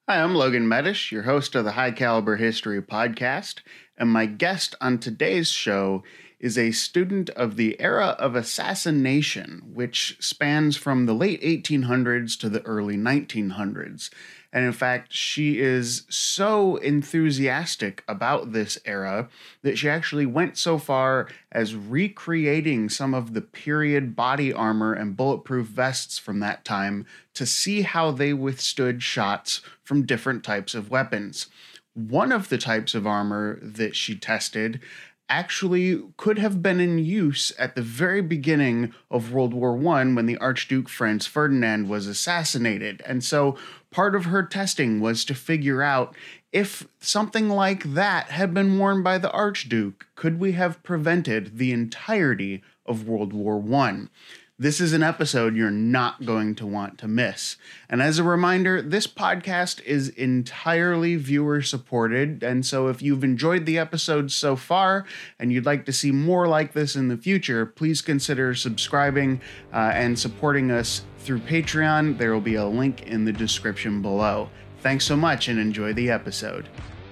Hi, I'm Logan Medish, your host of the High Caliber History podcast, and my guest on today's show is a student of the era of assassination, which spans from the late 1800s to the early 1900s. And in fact, she is so enthusiastic about this era that she actually went so far as recreating some of the period body armor and bulletproof vests from that time to see how they withstood shots from different types of weapons. One of the types of armor that she tested actually could have been in use at the very beginning of World War I when the Archduke Franz Ferdinand was assassinated. And so part of her testing was to figure out if something like that had been worn by the Archduke, could we have prevented the entirety of World War I? This is an episode you're not going to want to miss. And as a reminder, this podcast is entirely viewer supported. And so if you've enjoyed the episodes so far and you'd like to see more like this in the future, please consider subscribing and supporting us through Patreon. There will be a link in the description below. Thanks so much and enjoy the episode.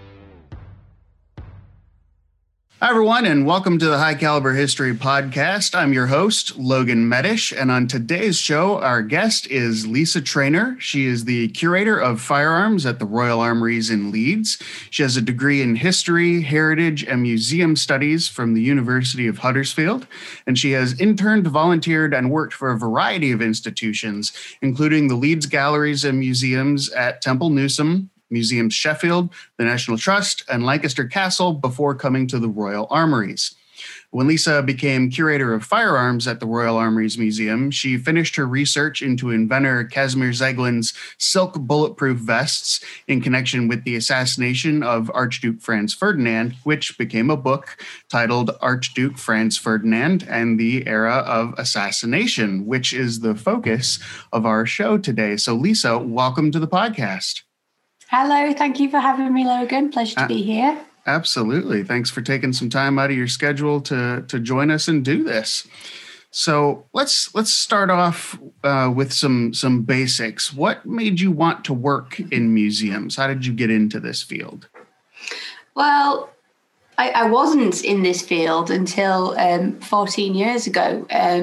Hi, everyone, and welcome to the High Caliber History Podcast. I'm your host, Logan Medish, and on today's show, our guest is Lisa Traynor. She is the curator of firearms at the Royal Armouries in Leeds. She has a degree in history, heritage, and museum studies from the University of Huddersfield, and she has interned, volunteered, and worked for a variety of institutions, including the Leeds Galleries and Museums at Temple Newsam, Museums Sheffield, the National Trust, and Lancaster Castle before coming to the Royal Armouries. When Lisa became curator of firearms at the Royal Armouries Museum, she finished her research into inventor Casimir Zeglin's silk bulletproof vests in connection with the assassination of Archduke Franz Ferdinand, which became a book titled Archduke Franz Ferdinand and the Era of Assassination, which is the focus of our show today. So Lisa, welcome to the podcast. Hello, thank you for having me, Logan. Pleasure to be here. Absolutely. Thanks for taking some time out of your schedule to join us and do this. So let's start off with some basics. What made you want to work in museums? How did you get into this field? Well, I wasn't in this field until 14 years ago.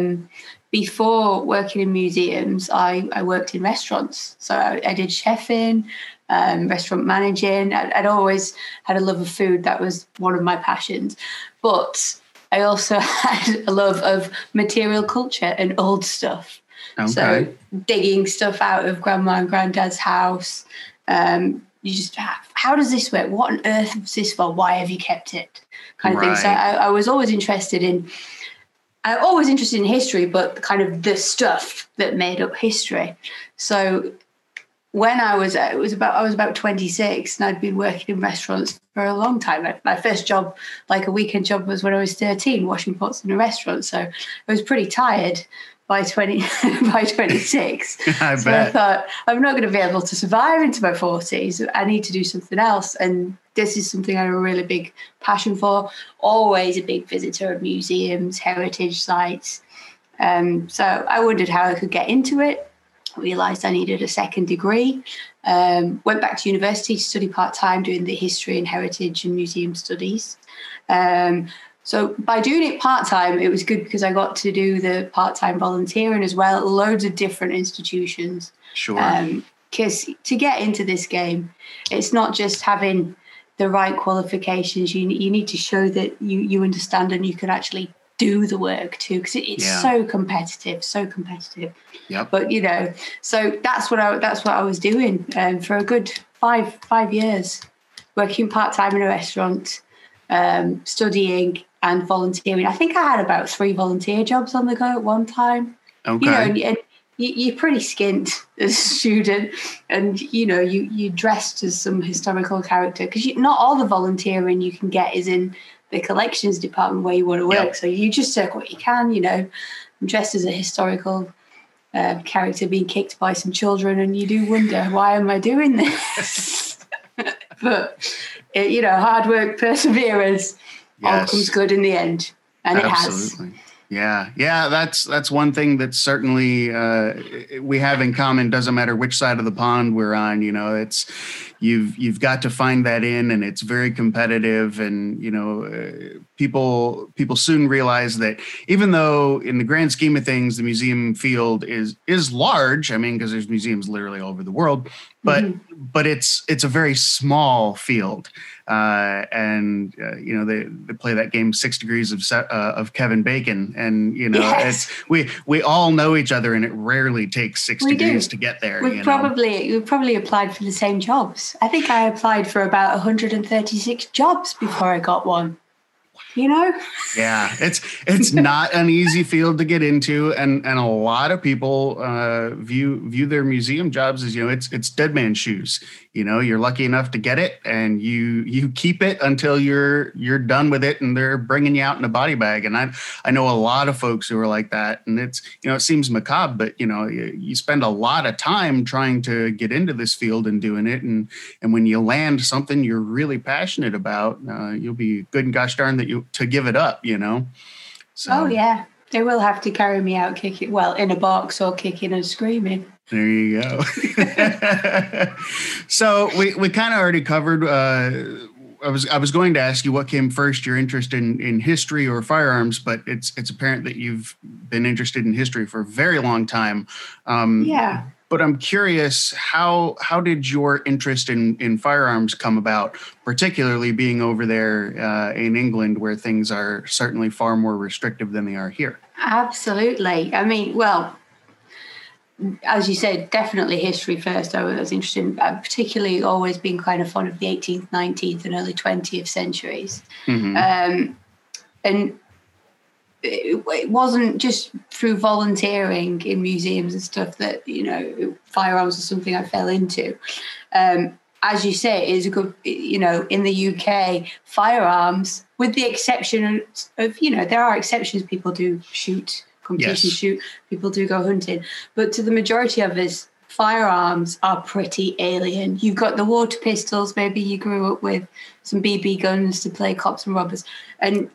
Before working in museums, I worked in restaurants. So I did chefing, restaurant managing. I'd always had a love of food. That was one of my passions. But I also had a love of material culture and old stuff. Okay. So digging stuff out of grandma and granddad's house. You just, how does this work? What on earth was this for? Why have you kept it? Kind of thing. So I was always interested in history, but kind of the stuff that made up history. So when I was about 26 and I'd been working in restaurants for a long time. My first job, like a weekend job, was when I was 13, washing pots in a restaurant. So I was pretty tired by 26. I bet. I thought, I'm not going to be able to survive into my 40s. I need to do something else. And this is something I have a really big passion for. Always a big visitor of museums, heritage sites. So I wondered how I could get into it. Realised I needed a second degree. Went back to university to study part-time doing the history and heritage and museum studies. So by doing it part-time, it was good because I got to do the part-time volunteering as well at loads of different institutions. Sure. Because to get into this game, it's not just having the right qualifications. You need to show that you understand and you can actually do the work too, because it's so competitive. Yep. But so that's what I was doing for a good five years, working part-time in a restaurant, studying and volunteering. I think I had about 3 volunteer jobs on the go at one time. Okay. And you're pretty skint as a student, and you dressed as some historical character, because not all the volunteering you can get is in the collections department where you want to work. Yep. So you just take what you can. I'm dressed as a historical character being kicked by some children, and you do wonder, why am I doing this? But hard work, perseverance, all comes good in the end, and Absolutely. It has. Yeah. That's one thing that certainly we have in common. Doesn't matter which side of the pond we're on. It's you've got to find that in, and it's very competitive. And people soon realize that even though in the grand scheme of things the museum field is large. I mean, because there's museums literally all over the world, but Mhm. but it's a very small field. And they play that game 6 Degrees of Kevin Bacon, and Yes. we all know each other, and it rarely takes six We degrees do. to get there. We probably applied for the same jobs. I think I applied for about 136 jobs before I got one. Yeah, it's not an easy field to get into, and a lot of people view their museum jobs as it's dead man's shoes. You're lucky enough to get it, and you keep it until you're done with it, and they're bringing you out in a body bag. And I know a lot of folks who are like that, and it's it seems macabre, but you spend a lot of time trying to get into this field and doing it, and when you land something you're really passionate about, you'll be good and gosh darn that to give it up. So Oh yeah, they will have to carry me out kicking, well, in a box or kicking and screaming. There you go. So we kind of already covered. I was going to ask you what came first, your interest in history or firearms, but it's apparent that you've been interested in history for a very long time. Yeah. But I'm curious, how did your interest in firearms come about, particularly being over there in England, where things are certainly far more restrictive than they are here? Absolutely. I mean, well, as you said, definitely history first. I was interested in, particularly always being kind of fond of the 18th, 19th, and early 20th centuries. Mm-hmm. And it wasn't just through volunteering in museums and stuff that firearms was something I fell into. As you say, it is a good, in the UK, firearms, with the exception of there are exceptions. People do shoot, competition Yes. shoot, people do go hunting, but to the majority of us, firearms are pretty alien. You've got the water pistols. Maybe you grew up with some BB guns to play cops and robbers, and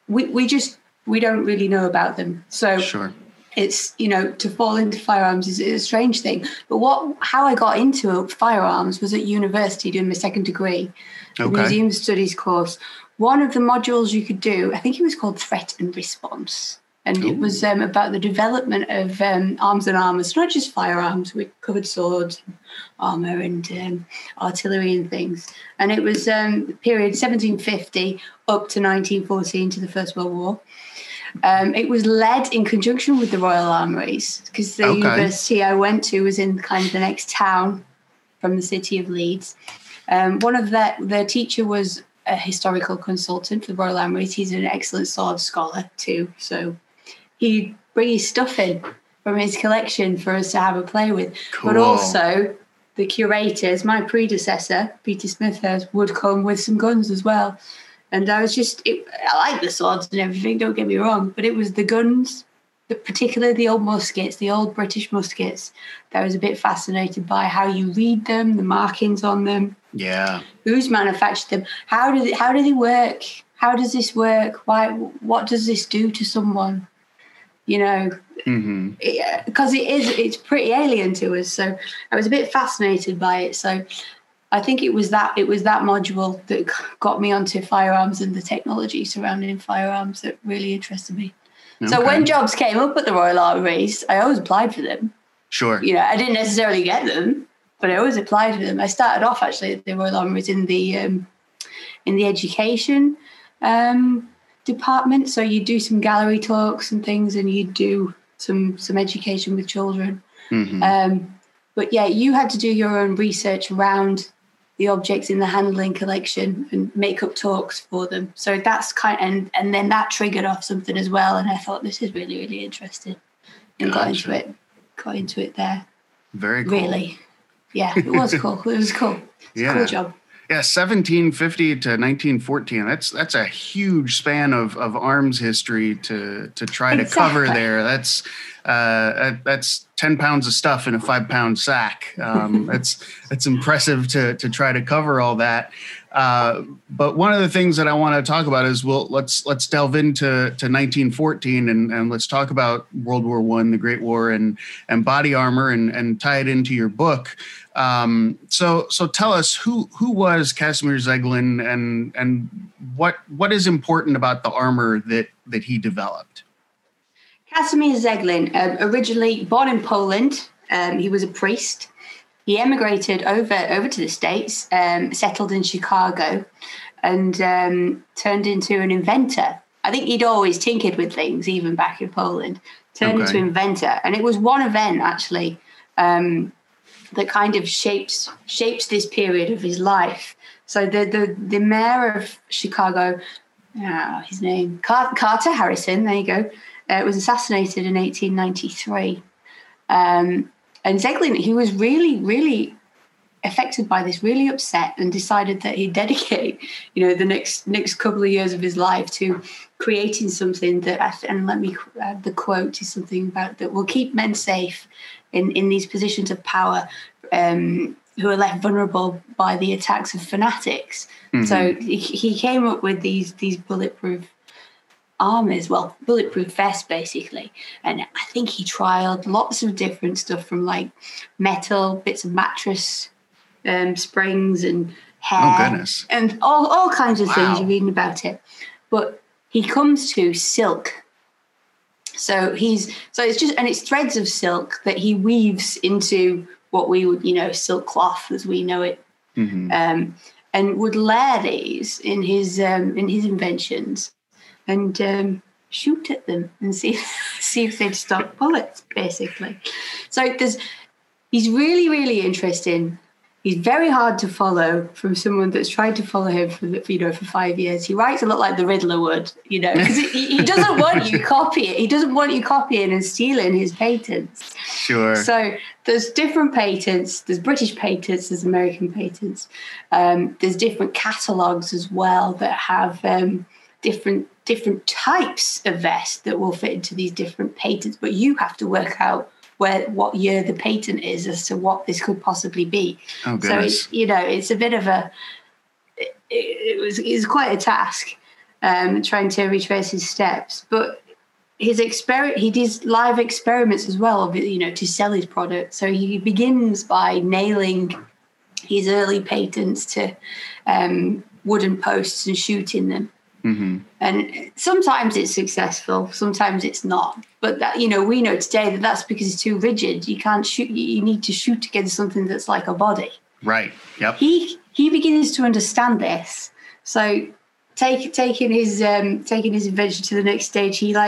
we don't really know about them. So Sure. it's, to fall into firearms is a strange thing. But how I got into firearms was at university doing my second degree, the Okay. museum studies course. One of the modules you could do, I think it was called Threat and Response. And it was about the development of arms and armour, so not just firearms, we covered swords, armour and artillery and things. And it was period 1750 up to 1914 to the First World War. It was led in conjunction with the Royal Armouries, because the university I went to was in kind of the next town from the city of Leeds. One of their teacher was a historical consultant for the Royal Armouries. He's an excellent sword scholar too, so he'd bring his stuff in from his collection for us to have a play with. Cool. But also the curators, my predecessor, Peter Smithurst, would come with some guns as well. And I like the swords and everything, don't get me wrong, but it was the guns, particularly the old muskets, the old British muskets, that I was a bit fascinated by, how you read them, the markings on them. Yeah. Who's manufactured them? How do they work? How does this work? What does this do to someone? Mm-hmm. Because it's pretty alien to us. So I was a bit fascinated by it. So I think it was that module that got me onto firearms and the technology surrounding firearms that really interested me. Okay. So when jobs came up at the Royal Armouries, I always applied for them. Sure. I didn't necessarily get them, but I always applied for them. I started off actually at the Royal Armouries in the education department. So you do some gallery talks and things, and you do some education with children. Mm-hmm. But yeah, you had to do your own research around the objects in the handling collection and make up talks for them. So that's and then that triggered off something as well. And I thought, this is really, really interesting, and Gotcha. got into it there. Very cool. Really. Yeah, it was cool. It was cool. It's a cool job. Yeah, 1750 to 1914. That's a huge span of arms history to try to cover there. That's That's 10 pounds of stuff in a 5-pound sack. It's impressive to try to cover all that. But one of the things that I want to talk about is, let's delve into 1914 and let's talk about World War I, the Great War, and body armor, and tie it into your book. So tell us who was Casimir Zeglin, and what is important about the armor that he developed. Casimir Zeglin, originally born in Poland, he was a priest. He emigrated over to the States, settled in Chicago, and turned into an inventor. I think he'd always tinkered with things, even back in Poland. Turned into inventor, and it was one event actually that kind of shapes this period of his life. So the mayor of Chicago, his name Carter Harrison. There you go. Was assassinated in 1893. And Zeglin, he was really, really affected by this, really upset, and decided that he'd dedicate, the next couple of years of his life to creating something that, and let me add the quote, is something about that will keep men safe in these positions of power, who are left vulnerable by the attacks of fanatics. Mm-hmm. So he came up with these bulletproof armors, bulletproof vests basically, and I think he trialed lots of different stuff, from like metal bits of mattress springs and hair, and all kinds of things. You're reading about it, but he comes to silk. So it's threads of silk that he weaves into what we would silk cloth as we know it, mm-hmm. And would layer these in his inventions. And shoot at them and see if they'd stop bullets, basically. So he's really, really interesting. He's very hard to follow from someone that's tried to follow him for 5 years. He writes a lot like the Riddler would, because he doesn't want you copying. He doesn't want you copying and stealing his patents. Sure. So there's different patents. There's British patents. There's American patents. There's different catalogs as well that have different types of vests that will fit into these different patents, but you have to work out what year the patent is as to what this could possibly be. Oh, goodness. So it's a bit of it was quite a task, trying to retrace his steps. But he did live experiments as well, to sell his product. So he begins by nailing his early patents to wooden posts and shooting them. Mm-hmm. And sometimes it's successful, sometimes it's not. But that, we know today that that's because it's too rigid. You can't shoot. You need to shoot against something that's like a body. Right. Yep. He begins to understand this. So taking his invention to the next stage, he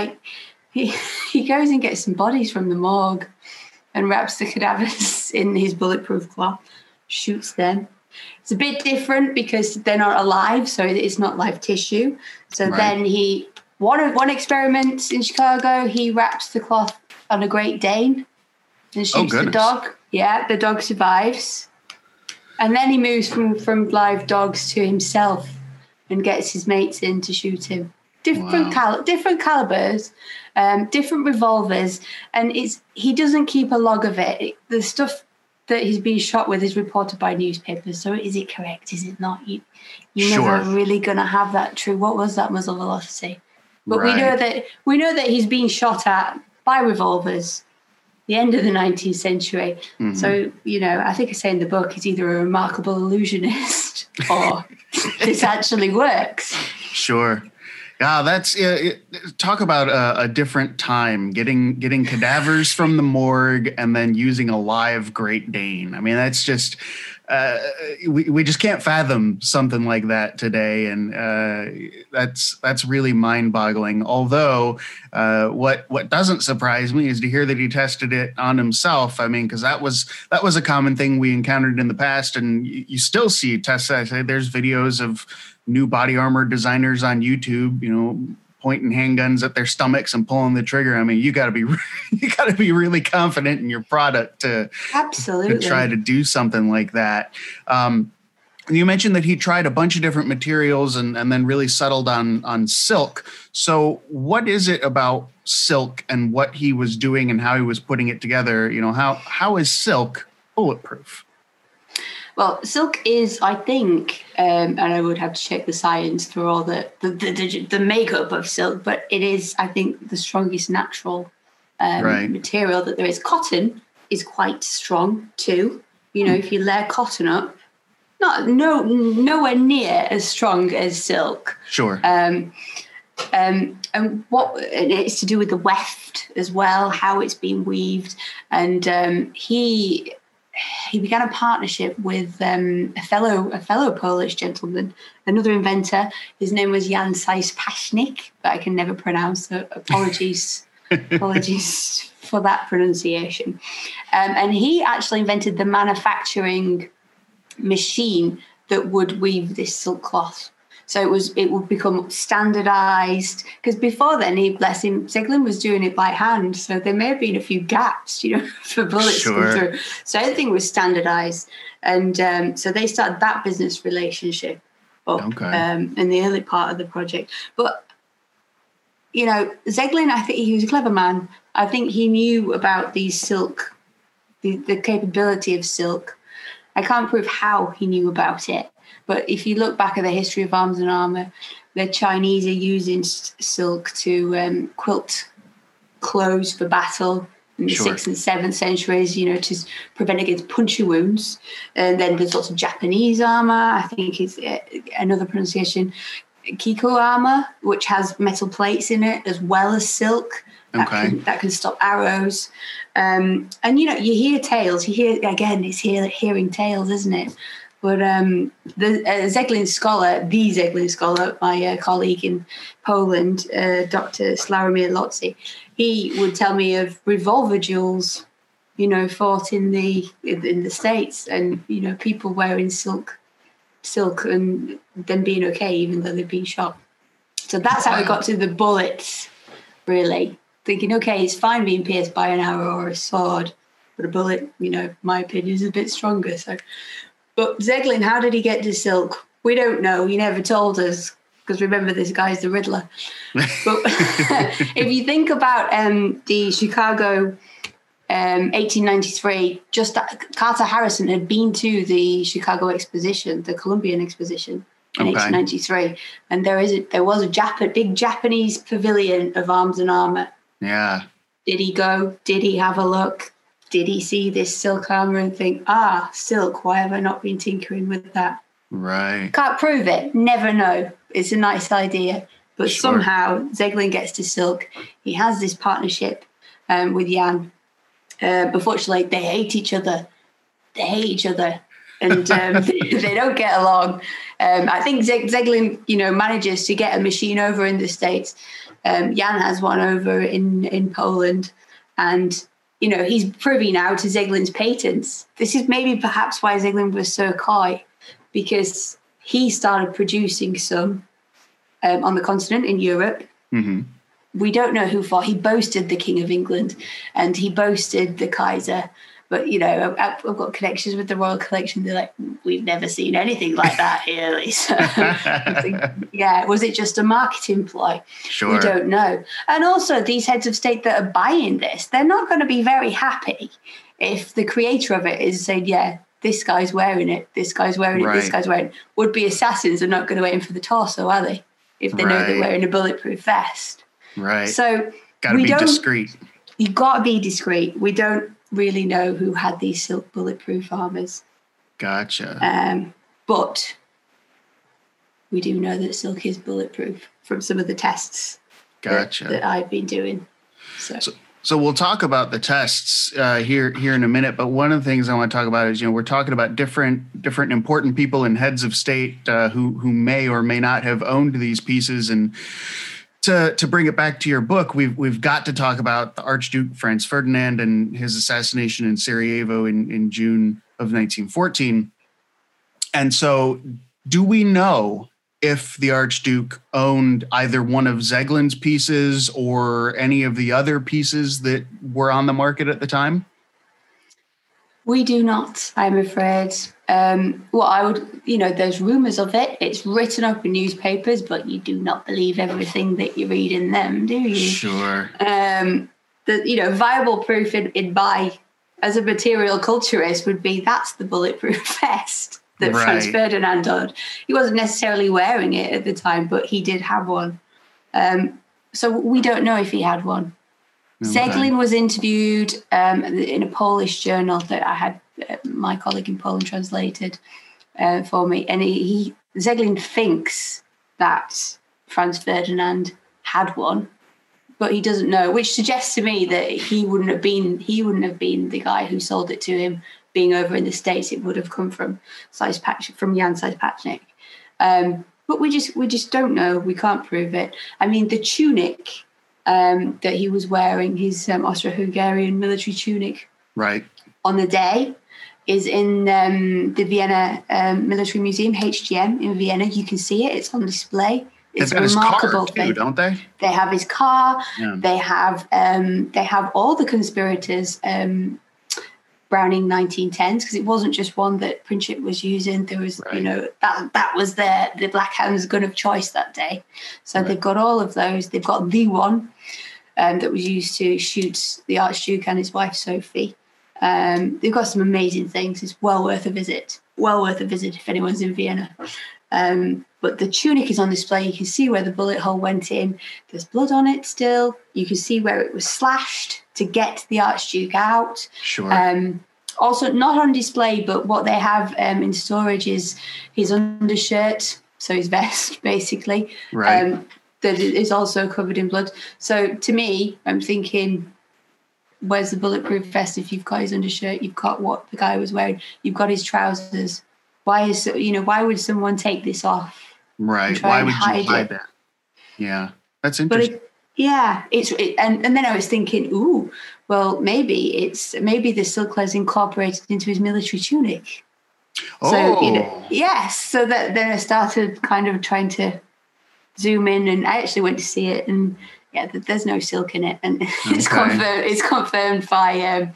goes and gets some bodies from the morgue and wraps the cadavers in his bulletproof cloth, shoots them. It's a bit different because they're not alive, so it's not live tissue. So Then one experiment in Chicago, he wraps the cloth on a Great Dane and shoots the dog. Yeah, the dog survives. And then he moves from live dogs to himself and gets his mates in to shoot him. Different calibers, different revolvers, and he doesn't keep a log of it. The stuff that he's being shot with is reported by newspapers. So is it correct? Is it not? You're never really going to have that true. What was that muzzle velocity? But we know that he's being shot at by revolvers. The end of the 19th century. Mm-hmm. So I think I say in the book, he's either a remarkable illusionist or this actually works. Sure. Yeah, that's talk about a different time, getting cadavers from the morgue and then using a live Great Dane. I mean, that's just we just can't fathom something like that today, and that's really mind-boggling. Although what doesn't surprise me is to hear that he tested it on himself. I mean, because that was a common thing we encountered in the past, and you still see tests. I say there's videos of new body armor designers on YouTube, pointing handguns at their stomachs and pulling the trigger. I mean, you got to be really confident in your product to absolutely to try to do something like that. You mentioned that he tried a bunch of different materials and then really settled on silk. So what is it about silk and what he was doing and how he was putting it together? How is silk bulletproof? Well, silk is, I think, and I would have to check the science for all the makeup of silk, but it is, I think, the strongest natural material that there is. Cotton is quite strong too. If you layer cotton up, nowhere near as strong as silk. Sure. And it's to do with the weft as well, how it's been weaved. And he began a partnership with a fellow Polish gentleman, another inventor. His name was Jan Saiz-Pasznik, but I can never pronounce. So apologies for that pronunciation. And he actually invented the manufacturing machine that would weave this silk cloth. So it would become standardized, because before then, bless him, Zeglin was doing it by hand. So there may have been a few gaps, for bullets to come through. So everything was standardized. And so they started that business relationship up in the early part of the project. But, Zeglin, I think he was a clever man. I think he knew about these silk, the capability of silk. I can't prove how he knew about it, but if you look back at the history of arms and armor, the Chinese are using silk to quilt clothes for battle in the 6th and 7th centuries, to prevent against puncture wounds. And then there's lots of Japanese armor, I think is another pronunciation, Kiko armor, which has metal plates in it as well as silk. That can stop arrows. And, you hear tales. It's hearing tales, isn't it? But the Zeglin scholar, my colleague in Poland, Dr. Sławomir Lotzi, he would tell me of revolver duels, fought in the States, and, people wearing silk and then being okay, even though they've been shot. So that's how we got to the bullets, really. Thinking, okay, it's fine being pierced by an arrow or a sword, but a bullet, my opinion, is a bit stronger. So, but Zeglin, how did he get to silk? We don't know. He never told us, because remember, this guy's the Riddler. But if you think about the Chicago 1893, Carter Harrison had been to the Chicago Exposition, the Columbian Exposition, in 1893, and there was a big Japanese pavilion of arms and armor. Yeah. Did he go? Did he have a look? Did he see this silk armor and think, silk, why have I not been tinkering with that? Right. Can't prove it. Never know. It's a nice idea. But somehow Zeglin gets to silk. He has this partnership with Jan. Unfortunately, they hate each other. And they don't get along. I think Zeglin, manages to get a machine over in the States. Jan has one over in Poland, and he's privy now to Zeglin's patents. This is maybe perhaps why Zeglin was so coy, because he started producing some on the continent in Europe. Mm-hmm. We don't know who for. He boasted the King of England, and he boasted the Kaiser. But, I've got connections with the Royal Collection. They're like, we've never seen anything like that here. So, was it just a marketing ploy? Sure. We don't know. And also, these heads of state that are buying this, they're not going to be very happy if the creator of it is saying, this guy's wearing it, this guy's wearing it, this guy's wearing it. Would-be assassins are not going to aim for the torso, are they? If they know they're wearing a bulletproof vest. Right. So got to be discreet. You got to be discreet. We don't really know who had these silk bulletproof armors. Gotcha. But we do know that silk is bulletproof from some of the tests that I've been doing. So we'll talk about the tests here in a minute. But one of the things I want to talk about is, we're talking about different important people and heads of state who may or may not have owned these pieces. And to bring it back to your book, we've got to talk about the Archduke Franz Ferdinand and his assassination in Sarajevo in June of 1914. And so, do we know if the Archduke owned either one of Zeglin's pieces or any of the other pieces that were on the market at the time? We do not, I'm afraid. what I would, there's rumors of it. It's written up in newspapers, but you do not believe everything that you read in them, do you? Sure. Viable proof in my, as a material culturist, would be that's the bulletproof vest that Franz Ferdinand had. He wasn't necessarily wearing it at the time, but he did have one. So we don't know if he had one. Okay. Zeglin was interviewed in a Polish journal that I had my colleague in Poland translated for me, and Zeglin thinks that Franz Ferdinand had one, but he doesn't know, which suggests to me that he wouldn't have been the guy who sold it to him. Being over in the States, it would have come from Jan Size-Pachnik. But we just don't know. We can't prove it. I mean, the tunic that he was wearing, his Austro-Hungarian military tunic, right, on the day, is in the Vienna Military Museum, HGM in Vienna. You can see it. It's on display. It's a remarkable thing. Too, don't they? They have his car. Yeah. They have all the conspirators. Browning 1910s, because it wasn't just one that Princip was using. There was, that was the Black Hound's gun of choice that day. So they've got all of those. They've got the one that was used to shoot the Archduke and his wife Sophie. They've got some amazing things. It's well worth a visit. Well worth a visit if anyone's in Vienna. But the tunic is on display. You can see where the bullet hole went in. There's blood on it still. You can see where it was slashed to get the Archduke out. Sure. Also, not on display, but what they have in storage is his undershirt, so his vest, basically, right. That is also covered in blood. So to me, I'm thinking, where's the bulletproof vest? If you've got his undershirt, you've got what the guy was wearing, you've got his trousers. Why would someone take this off? Right. Why would you hide that? Yeah, that's interesting. And then I was thinking, maybe the silkless incorporated into his military tunic. Oh, so, so that then I started kind of trying to zoom in, and I actually went to see it, and there's no silk in it, and it's confirmed by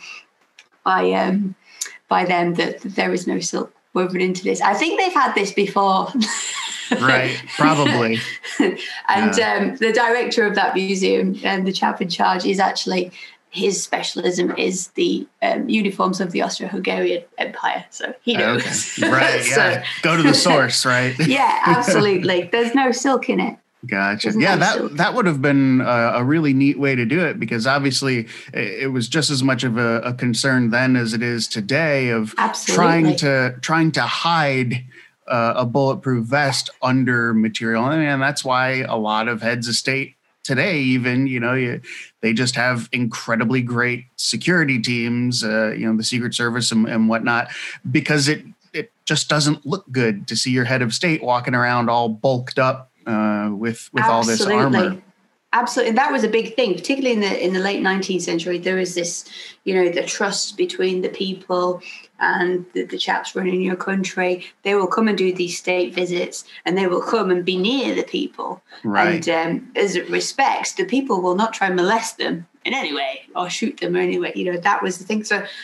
them that there is no silk woven into this. I think they've had this before. Right, probably. And the director of that museum, and the chap in charge, is actually, his specialism is the uniforms of the Austro-Hungarian Empire. So he knows. Okay. Right, yeah. Go to the source, right? Yeah, absolutely. There's no silk in it. Gotcha. That would have been a really neat way to do it, because obviously it was just as much of a concern then as it is today of trying to hide a bulletproof vest under material. And that's why a lot of heads of state today, even, they just have incredibly great security teams, the Secret Service and whatnot, because it just doesn't look good to see your head of state walking around all bulked up with all this armor. Absolutely. And that was a big thing, particularly in the late 19th century. There was this, the trust between the people and the chaps running your country. They will come and do these state visits, and they will come and be near the people. Right. And as it respects, the people will not try and molest them in any way or shoot them or anyway. That was the thing. So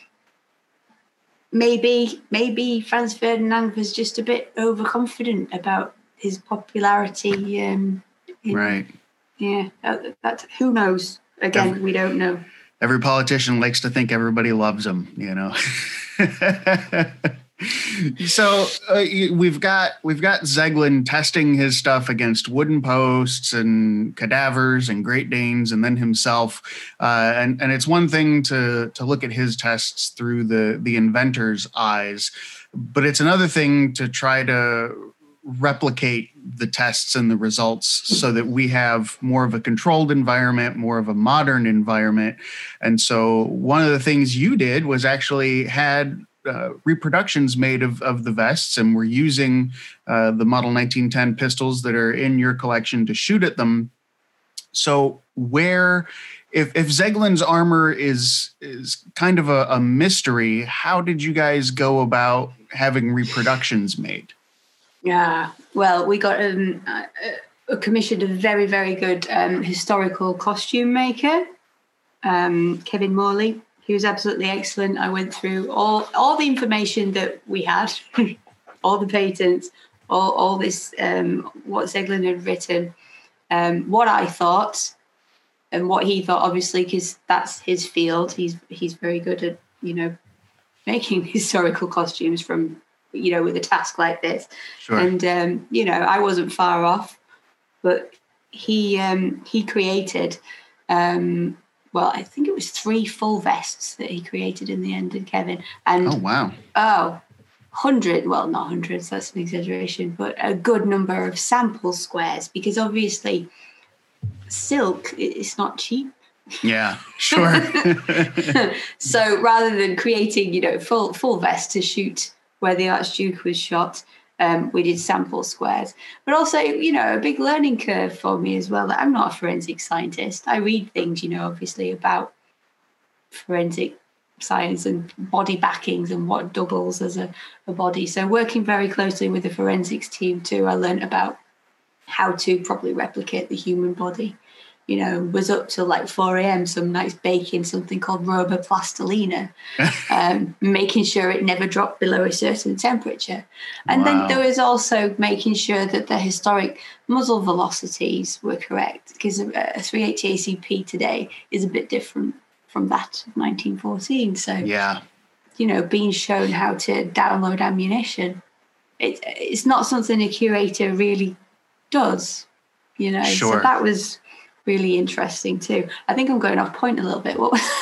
maybe Franz Ferdinand was just a bit overconfident about his popularity. Right. Yeah, that who knows? Again, we don't know. Every politician likes to think everybody loves him, So we've got Zeglin testing his stuff against wooden posts and cadavers and Great Danes, and then himself. And it's one thing to look at his tests through the inventor's eyes, but it's another thing to try to replicate the tests and the results so that we have more of a controlled environment, more of a modern environment. And so one of the things you did was actually had reproductions made of the vests, and we're using the Model 1910 pistols that are in your collection to shoot at them. So if Zeglin's armor is kind of a mystery, how did you guys go about having reproductions made? Yeah, well, we got commissioned a very, very good historical costume maker, Kevin Morley. He was absolutely excellent. I went through all the information that we had, all the patents, all this, what Zeglin had written, what I thought, and what he thought, obviously, because that's his field. He's very good at, making historical costumes from, with a task like this. Sure. And, I wasn't far off, but he created, I think it was 3 full vests that he created in the end, did Kevin. And oh, wow. 100, well, not hundreds, that's an exaggeration, but a good number of sample squares, because obviously silk, it's not cheap. Yeah, sure. So rather than creating, full vests to shoot where the Archduke was shot, we did sample squares. But also, a big learning curve for me as well. That I'm not a forensic scientist. I read things, obviously about forensic science and body backings and what doubles as a body. So working very closely with the forensics team too, I learned about how to properly replicate the human body. Was up till like 4 a.m. some nights baking something called roboplastilina, making sure it never dropped below a certain temperature. And then there was also making sure that the historic muzzle velocities were correct, because a 380 ACP today is a bit different from that of 1914. So, being shown how to download ammunition, it's not something a curator really does, Sure. So that was really interesting too. I think I'm going off point a little bit.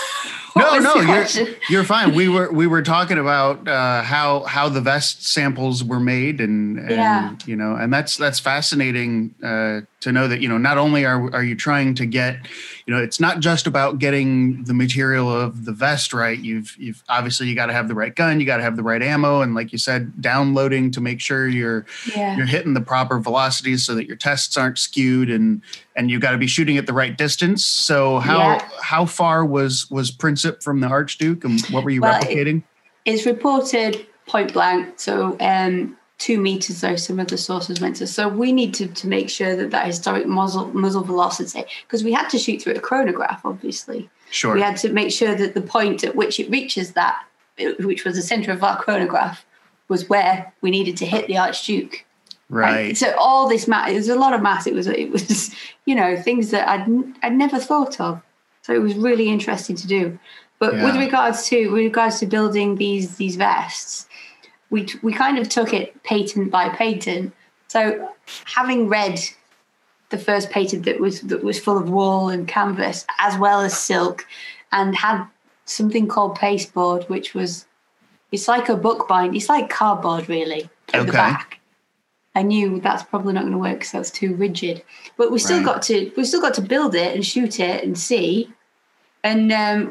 You're fine. We were talking about how the vest samples were made, and and that's fascinating to know that not only are you trying to get, it's not just about getting the material of the vest right. You've obviously you got to have the right gun, you got to have the right ammo, and like you said, downloading to make sure you're hitting the proper velocities so that your tests aren't skewed, and you got to be shooting at the right distance. So how far was Princip from the Archduke, and what were you replicating? It's reported point blank, so 2 meters, though some of the sources went to. So we need to make sure that historic muzzle velocity, because we had to shoot through a chronograph, obviously. Sure. We had to make sure that the point at which it reaches that, which was the center of our chronograph, was where we needed to hit the Archduke. Right. So all this math, it was a lot of math. It was things that I'd never thought of. So it was really interesting to do. But with regards to building these vests, we kind of took it patent by patent. So having read the first patent that was full of wool and canvas as well as silk, and had something called pasteboard, it's like a bookbind. It's like cardboard really at the back. I knew that's probably not going to work because that's too rigid. But we still got to build it and shoot it and see. And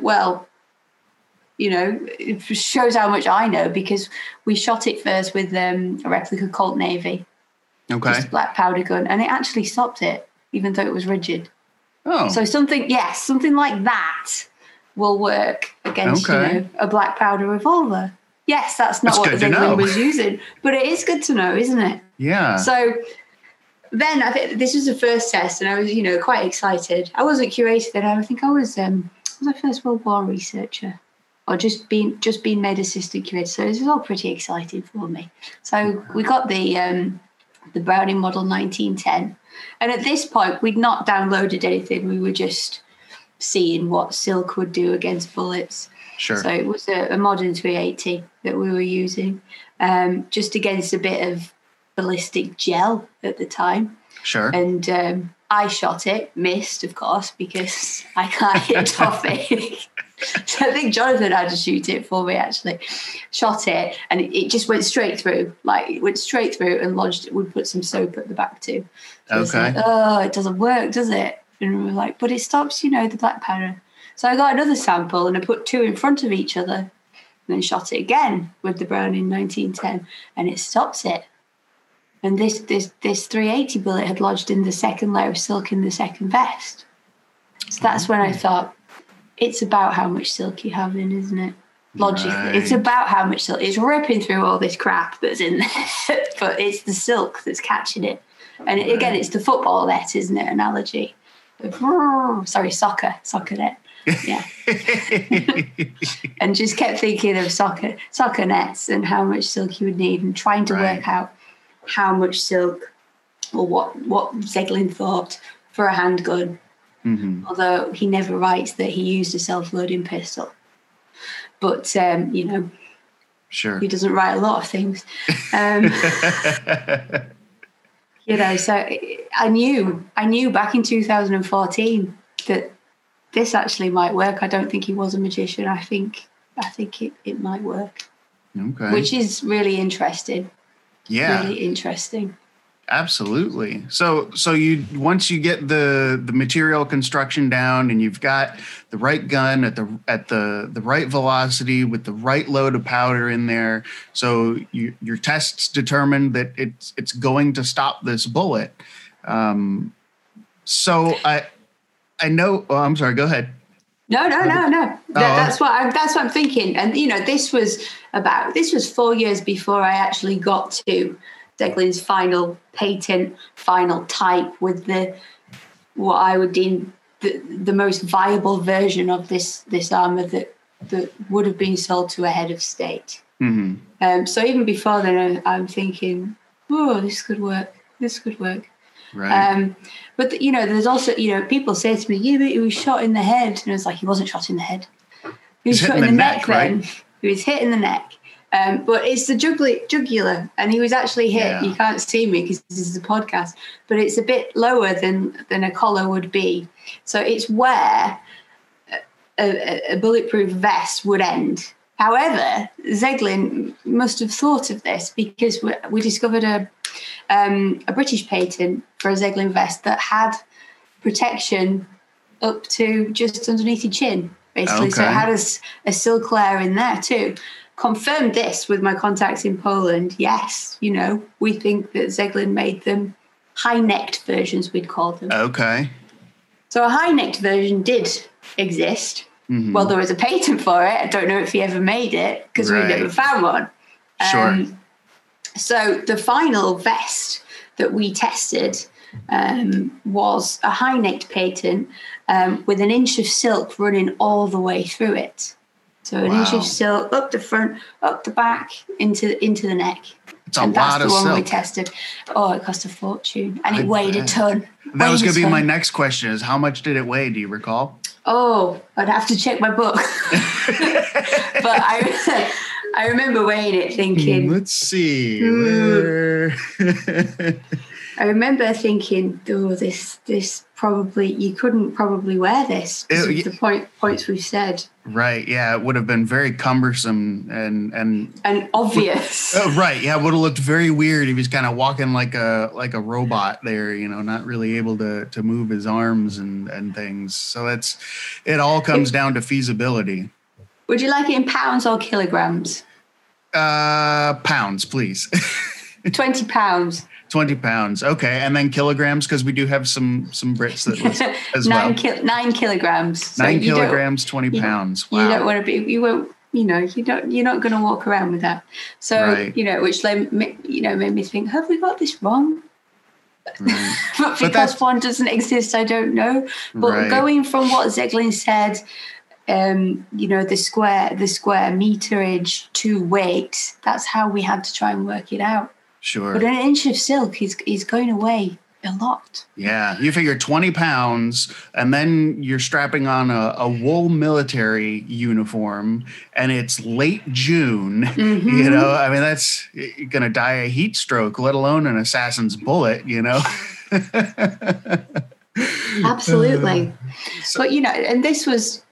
it shows how much I know, because we shot it first with a replica Colt Navy, just a black powder gun, and it actually stopped it, even though it was rigid. Oh, so something like that will work against a black powder revolver. Yes, that's not what Zeglin was using, but it is good to know, isn't it? Yeah. So then I think this was the first test, and I was, quite excited. I wasn't curator then. I think I was a First World War researcher, or just being made assistant curator. So this was all pretty exciting for me. So we got the Browning Model 1910, and at this point we'd not downloaded anything. We were just seeing what silk would do against bullets. Sure. So it was a modern 380 that we were using, just against a bit of ballistic gel at the time. Sure. And I shot it, missed, of course, because I can't hit topic. So I think Jonathan had to shoot it for me, actually. Shot it, and it just went straight through. And lodged it. We put some soap at the back too. So it doesn't work, does it? And we were like, but it stops, the black powder. So I got another sample, and I put 2 in front of each other, and then shot it again with the Browning 1910, and it stops it. And this 380 bullet had lodged in the second layer of silk in the second vest. So that's when I thought, it's about how much silk you have in, isn't it? Logically, it's about how much silk. It's ripping through all this crap that's in there, but it's the silk that's catching it. And again, it's the football net, isn't it? Analogy. Soccer net. Yeah. And just kept thinking of soccer nets and how much silk he would need, and trying to work out how much silk, or what Zeglin thought for a handgun. Mm-hmm. Although he never writes that he used a self-loading pistol. But, sure, he doesn't write a lot of things. So I knew back in 2014 that this actually might work. I don't think he was a magician. I think it might work. Okay. Which is really interesting. Yeah. Really interesting. Absolutely. So you, once you get the material construction down and you've got the right gun at the right velocity with the right load of powder in there, so your tests determined that it's going to stop this bullet. So I know. Oh, I'm sorry. Go ahead. No. That's what I'm thinking. And this was 4 years before I actually got to Zeglin's final patent, final type with what I would deem the most viable version of this armor that would have been sold to a head of state. Mm-hmm. So even before then, I'm thinking, oh, this could work. Right. But there's also people say to me, yeah, but he was shot in the head, and I was like, he wasn't shot in the head. He was shot in the neck. Then he was hit in the neck. But it's the jugular, and he was actually hit. Yeah. You can't see me because this is a podcast, but it's a bit lower than a collar would be. So it's where a bulletproof vest would end. However, Zeglin must have thought of this, because we discovered a British patent for a Zeglin vest that had protection up to just underneath your chin, basically. Okay. So it had a silk layer in there too. Confirmed this with my contacts in Poland. Yes, we think that Zeglin made them high-necked versions, we'd call them. Okay. So a high-necked version did exist. Mm-hmm. Well, there was a patent for it. I don't know if he ever made it, because we've never found one. Sure. So the final vest that we tested was a high-necked patent with an inch of silk running all the way through it. So an inch of silk up the front, up the back, into the neck. It's a lot of silk. That's the one we tested. Oh, it cost a fortune, and it weighed a ton. That was going to be my next question: is how much did it weigh? Do you recall? Oh, I'd have to check my book. But I remember weighing it, thinking. Let's see. I remember thinking, oh, this probably, you couldn't probably wear this. The points we've said. Right. Yeah. It would have been very cumbersome and obvious. Right. Yeah. It would have looked very weird. He was kind of walking like a robot there, not really able to move his arms and things. So it all comes down to feasibility. Would you like it in pounds or kilograms? Pounds, please. 20 pounds. 20 pounds. Okay. And then kilograms, because we do have some Brits that listen as well. 9 kilograms. So 9 kilograms, 20 pounds. Wow. You don't want to be, you won't, you're not going to walk around with that. So, right. Which made me think, have we got this wrong? Right. But because one doesn't exist, I don't know. But going from what Zeglin said, the square meterage to weight, that's how we had to try and work it out. Sure. But an inch of silk is going to weigh a lot. Yeah. You figure 20 pounds, and then you're strapping on a wool military uniform, and it's late June. Mm-hmm. I mean, that's, you're going to die a heat stroke, let alone an assassin's bullet, Absolutely. But, and this was,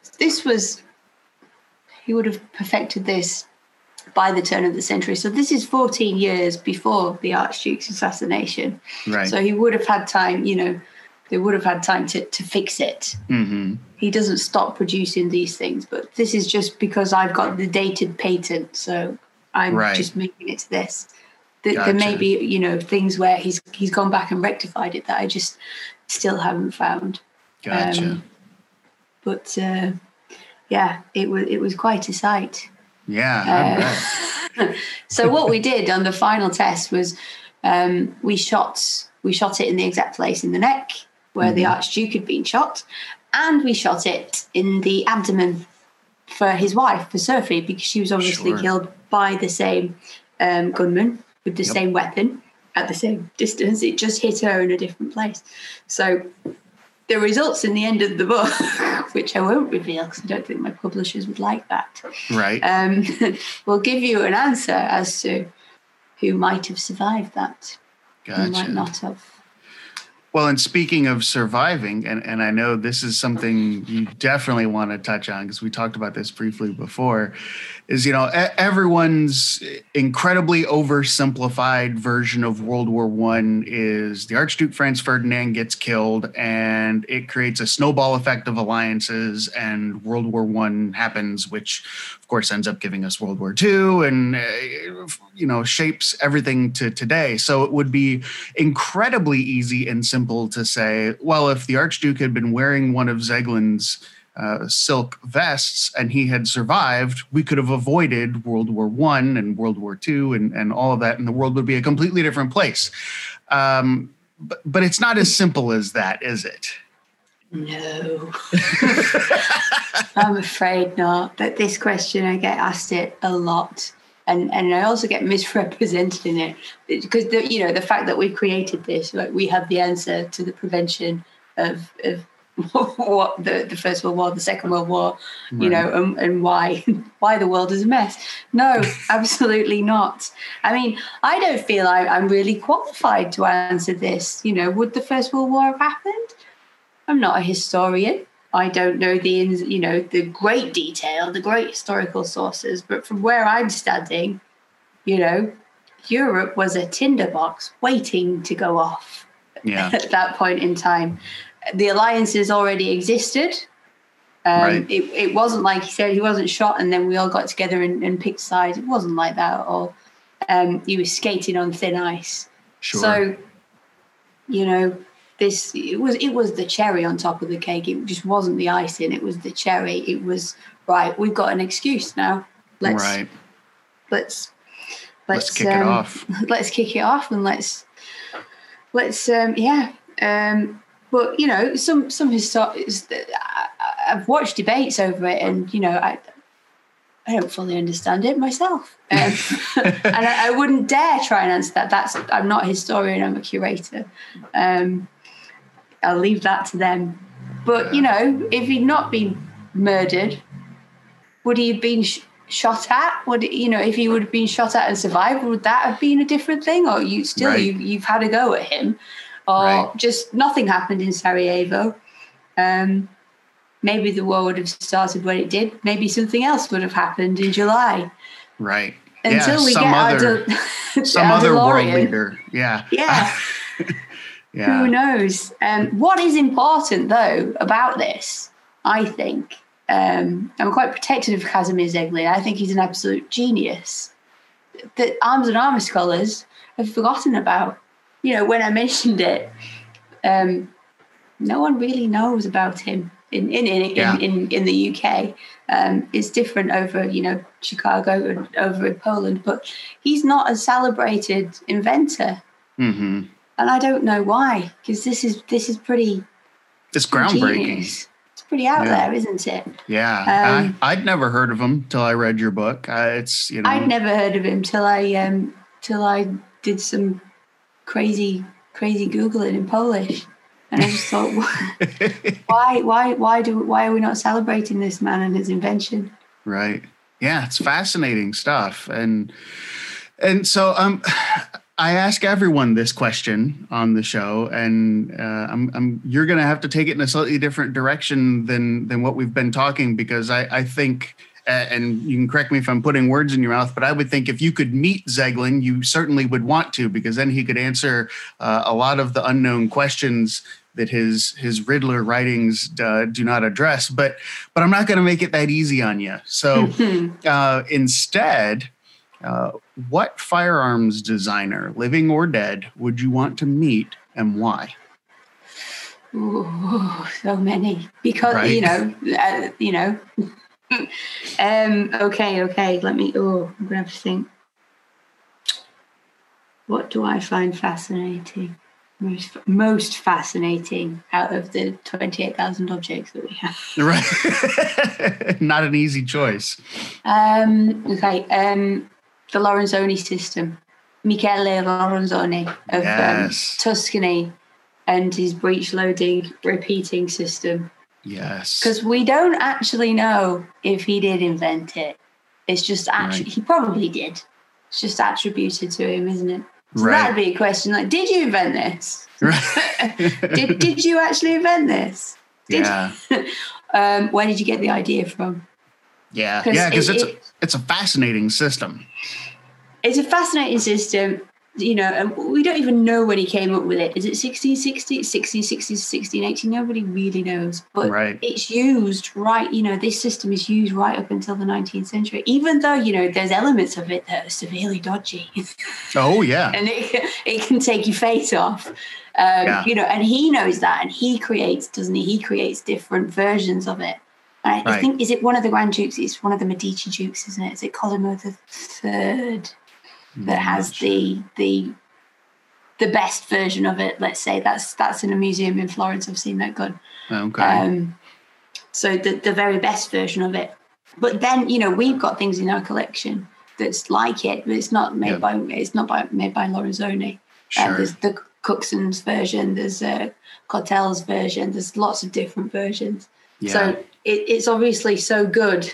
he would have perfected this by the turn of the century. So this is 14 years before the Archduke's assassination. Right. So he would have had time, they would have had time to fix it. Mm-hmm. He doesn't stop producing these things, but this is just because I've got the dated patent. So I'm just making it to this. Gotcha. There may be, things where he's gone back and rectified it that I just still haven't found. Gotcha. But it was quite a sight. Yeah. So what we did on the final test was we shot it in the exact place in the neck where the Archduke had been shot, And we shot it in the abdomen for his wife, for Sophie, because she was obviously killed by the same gunman with the same weapon at the same distance. It just hit her in a different place. So the results in the end of the book, which I won't reveal because I don't think my publishers would like that, right, will give you an answer as to who might have survived that, who might not have. Well, and speaking of surviving, and I know this is something you definitely want to touch on because we talked about this briefly before, is, everyone's incredibly oversimplified version of World War I is the Archduke Franz Ferdinand gets killed and it creates a snowball effect of alliances and World War I happens, which of course ends up giving us World War II and, shapes everything to today. So it would be incredibly easy and simple to say, well, if the Archduke had been wearing one of Zeglin's silk vests and he had survived, we could have avoided World War I and World War II and all of that, and the world would be a completely different place. But it's not as simple as that, is it? No. I'm afraid not. But this question, I get asked it a lot. And I also get misrepresented in it because the fact that we've created this, like we have the answer to the prevention of what the First World War, the Second World War, right. And why the world is a mess. No, absolutely not. I mean, I don't feel I'm really qualified to answer this. Would the First World War have happened? I'm not a historian. I don't know the great detail, the great historical sources, but from where I'm standing, Europe was a tinderbox waiting to go off at that point in time. The alliances already existed. Right. It wasn't like he said he wasn't shot and then we all got together and picked sides. It wasn't like that at all. He was skating on thin ice. Sure. So, it was the cherry on top of the cake. It just wasn't the icing. It was the cherry. It was right. We've got an excuse now. Let's kick it off. Let's kick it off and let's But some historians, I've watched debates over it, and I don't fully understand it myself, and I wouldn't dare try and answer that. I'm not a historian; I'm a curator. I'll leave that to them. But if he'd not been murdered, would he have been shot at? If he would have been shot at and survived, would that have been a different thing? Or you've had a go at him, or just nothing happened in Sarajevo? Maybe the war would have started when it did. Maybe something else would have happened in July. Right. Until we get some other world leader. Yeah. Yeah. Yeah. Who knows? What is important, though, about this, I think, I'm quite protective of Kazimir Zeglin. I think he's an absolute genius that Arms and Armour scholars have forgotten about. When I mentioned it, no one really knows about him in the UK. It's different over, Chicago and over in Poland, but he's not a celebrated inventor. Mm-hmm. And I don't know why, because this is pretty. It's groundbreaking. Genius. It's pretty out there, isn't it? Yeah, I'd never heard of him till I read your book. I'd never heard of him till I did some crazy Googling in Polish, and I just thought, why are we not celebrating this man and his invention? Right. Yeah, it's fascinating stuff, and so I ask everyone this question on the show, and you're going to have to take it in a slightly different direction than what we've been talking, because I think, and you can correct me if I'm putting words in your mouth, but I would think if you could meet Zeglin, you certainly would want to, because then he could answer a lot of the unknown questions that his Riddler writings do not address. But I'm not going to make it that easy on you. So instead, what firearms designer, living or dead, would you want to meet and why? Ooh, so many. Because, right. Okay. I'm going to have to think. What do I find fascinating? most fascinating out of the 28,000 objects that we have. Right. Not an easy choice. Okay. The Lorenzoni system. Michele Lorenzoni of Tuscany and his breech loading repeating system. Yes. Because we don't actually know if he did invent it. It's just he probably did. It's just attributed to him, isn't it? So that'd be a question like, did you invent this? Right. did you actually invent this? Yeah. Where did you get the idea from? Yeah. Because it's a fascinating system. It's a fascinating system, and we don't even know when he came up with it. Is it 1660, 1660 to 1680? Nobody really knows. But it's used this system is used right up until the 19th century, even though, there's elements of it that are severely dodgy. Oh, yeah. And it can take your face off. And he knows that, and he creates, doesn't he? He creates different versions of it. And I think, is it one of the Grand Dukes? It's one of the Medici Dukes, isn't it? Is it Cosimo III? That has the best version of it. Let's say that's in a museum in Florence. I've seen that gun. Okay. So the very best version of it. But then we've got things in our collection that's like it, but it's not made by Lorenzoni. Sure. There's the Cooksen's version. There's Cautel's version. There's lots of different versions. Yeah. So it's obviously so good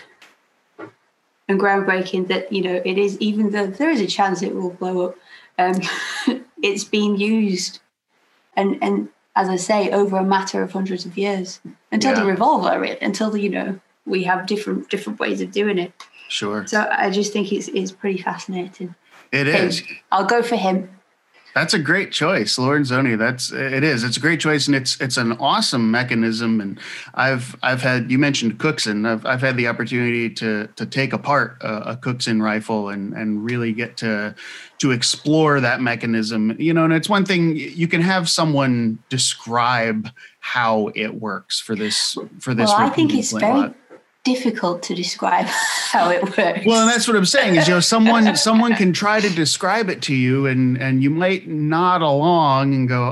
and groundbreaking that it is, even though there is a chance it will blow up, it's been used and as I say, over a matter of hundreds of years until the revolver, until we have different ways of doing it. Sure. So I just think it's pretty fascinating. It is. I'll go for him. That's a great choice, Lorenzoni. It's a great choice, and it's an awesome mechanism. And I've had, you mentioned Cookson. I've had the opportunity to take apart a Cookson rifle and really get to explore that mechanism. And it's one thing you can have someone describe how it works for this. Well, I think it's very difficult to describe how it works. Well, and that's what I'm saying is, someone can try to describe it to you and you might nod along and go,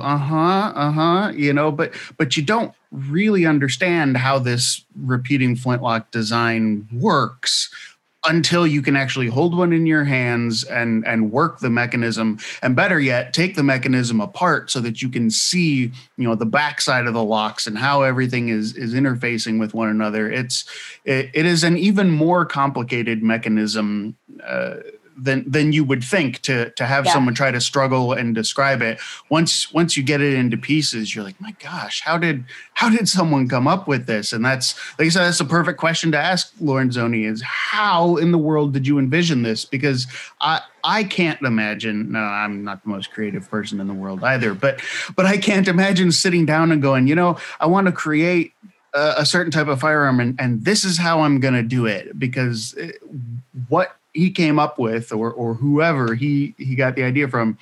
but you don't really understand how this repeating flintlock design works until you can actually hold one in your hands and work the mechanism, and better yet, take the mechanism apart so that you can see, the backside of the locks and how everything is interfacing with one another. It is an even more complicated mechanism than you would think to have someone try to struggle and describe it. Once you get it into pieces, you're like, my gosh, how did someone come up with this? And that's, like I said, that's the perfect question to ask Lorenzoni is, how in the world did you envision this? Because I can't imagine, no, I'm not the most creative person in the world either, but I can't imagine sitting down and going, I want to create a certain type of firearm and this is how I'm going to do it, because what he came up with or whoever he got the idea from,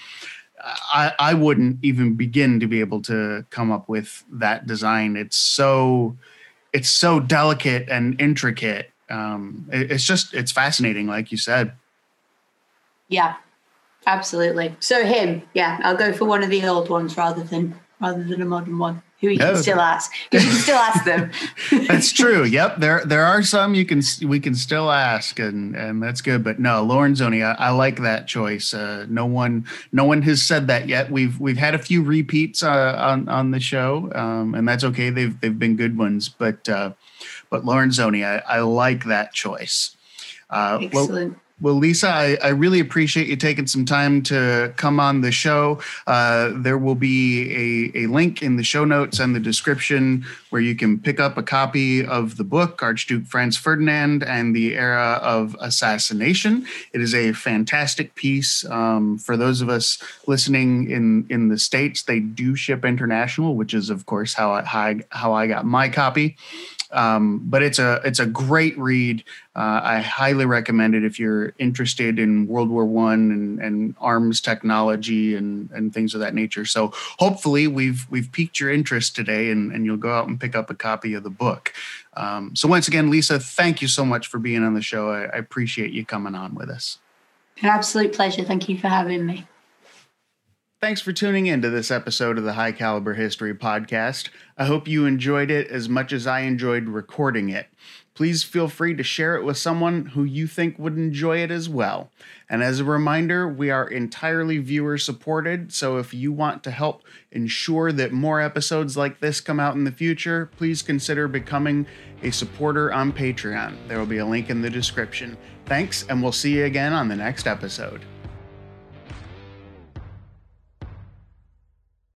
I wouldn't even begin to be able to come up with that design. It's so delicate and intricate. It's fascinating, like you said. Yeah, absolutely. So him, I'll go for one of the old ones rather than a modern one. Who you can still ask. You can still ask them. That's true. Yep. There are some we can still ask, and that's good. But no, Lorenzoni, I like that choice. No one has said that yet. We've had a few repeats on the show, and that's okay. They've been good ones. But Lorenzoni, I like that choice. Excellent. Well, Lisa, I really appreciate you taking some time to come on the show. There will be a link in the show notes and the description where you can pick up a copy of the book, Archduke Franz Ferdinand and the Era of Assassination. It is a fantastic piece. For those of us listening in the States, they do ship international, which is, of course, how I got my copy. But it's a great read. I highly recommend it if you're interested in World War I and arms technology and things of that nature. So hopefully we've piqued your interest today and you'll go out and pick up a copy of the book. So once again, Lisa, thank you so much for being on the show. I appreciate you coming on with us. An absolute pleasure. Thank you for having me. thanks for tuning in to this episode of the High Caliber History Podcast. I hope you enjoyed it as much as I enjoyed recording it. Please feel free to share it with someone who you think would enjoy it as well. And as a reminder, we are entirely viewer supported, so if you want to help ensure that more episodes like this come out in the future, please consider becoming a supporter on Patreon. There will be a link in the description. Thanks, and we'll see you again on the next episode.